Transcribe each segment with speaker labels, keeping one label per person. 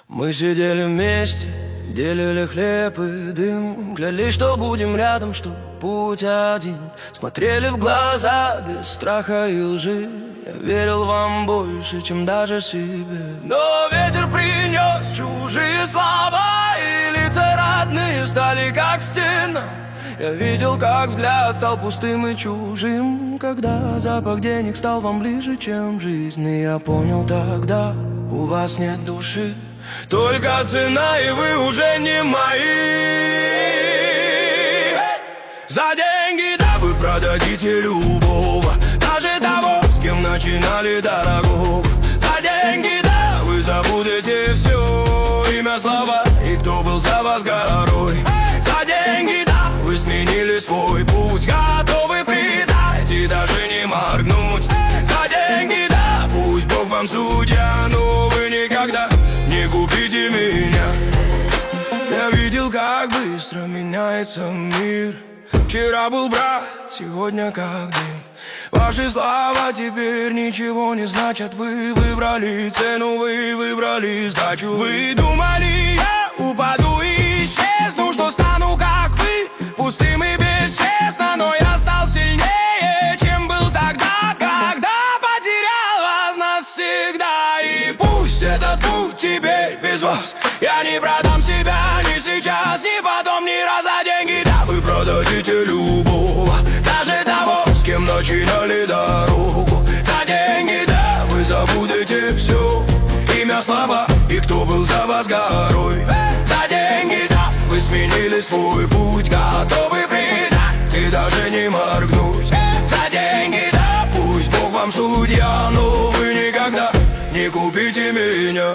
Speaker 1: Мы сидели вместе, делили хлеб и дым, клялись, что будем рядом, что путь один. Смотрели в глаза без страха и лжи. Я верил вам больше, чем даже себе. Но ветер принес чужие слова, и лица родные стали как стена. Я видел, как взгляд стал пустым и чужим, когда запах денег стал вам ближе, чем жизнь. И я понял тогда, у вас нет души, только цена, и вы уже не мои. За деньги, да, вы продадите любого, даже того, с кем начинали дорогого. За деньги, да, вы забудете все, имя, слова и кто был за вас горой. За деньги, да, вы сменили свой путь, готовы предать и даже не моргнуть. За деньги, да, пусть Бог вам судья, но вы никогда не купите меня. Я видел, как быстро меняется мир. Вчера был брат, сегодня как дым. Ваши слова теперь ничего не значат. Вы выбрали цену, вы выбрали сдачу. Вы думали, я упаду и исчезну, что стану как вы, пустым и бесчестно. Но я стал сильнее, чем был тогда, когда потерял вас навсегда. И пусть этот путь теперь без вас, я не продам себя ни сейчас, ни потом, ни раз. За деньги, да, вы продадите любого, даже того, с кем начинали дорогу. За деньги, да, вы забудете все, имя, слова и кто был за вас горой. За деньги, да, вы сменили свой путь, готовы предать и даже не моргнуть. За деньги, да, пусть Бог вам судья, но вы никогда не купите меня.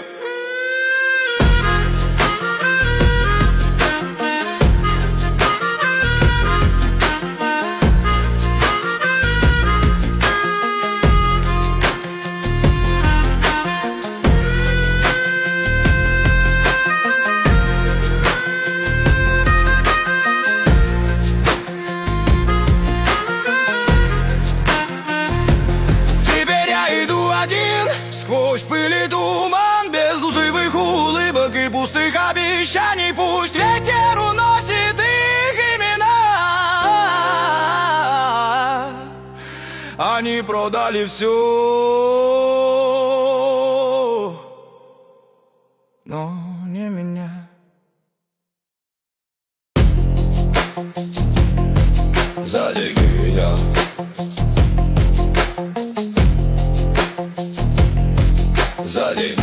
Speaker 1: Сквозь пыль и туман, без лживых улыбок и пустых обещаний, пусть ветер уносит их имена. Они продали все, но не меня. За деньги, да. За деньги.